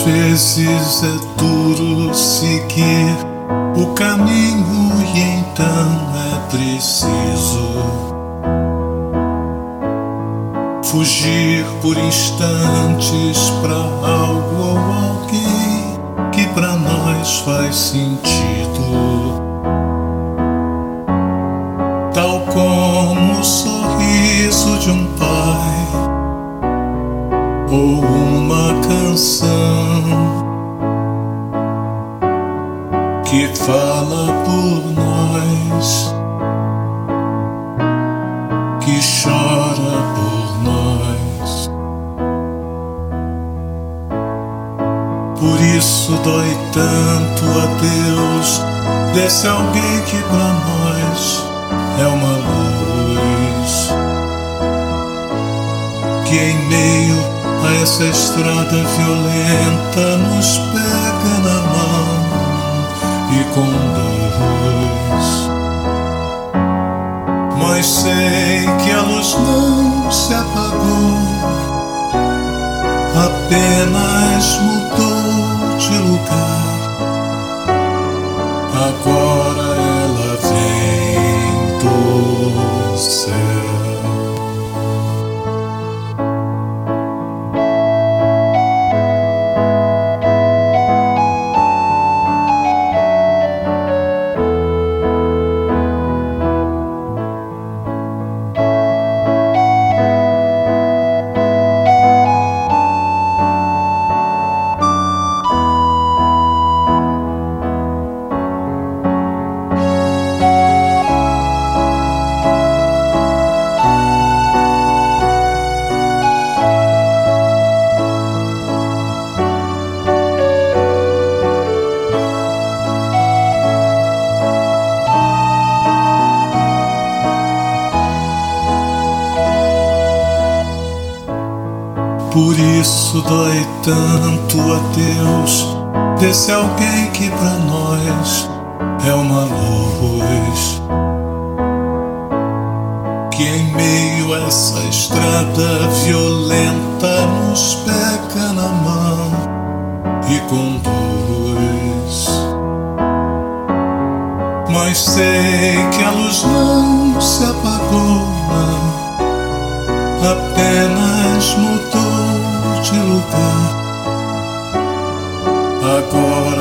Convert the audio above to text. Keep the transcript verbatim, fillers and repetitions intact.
vezes é duro seguir o caminho e então é preciso fugir por instantes pra algo ou alguém que pra nós faz sentido, tal como o sorriso de um pai ou uma canção que fala por nós, que chora por nós. Por isso dói tanto a Deus desse alguém que pra nós é uma luz, que em meio a essa estrada violenta nos pega na mão e conduz. Mas sei que a luz não se apagou, apenas mudou de lugar. Agora ela vem do céu. Por isso dói tanto a Deus desse alguém que pra nós é uma luz, que em meio a essa estrada violenta nos pega na mão e conduz. Mas sei que a luz não se apagou, não, apenas mudou de lugar. Agora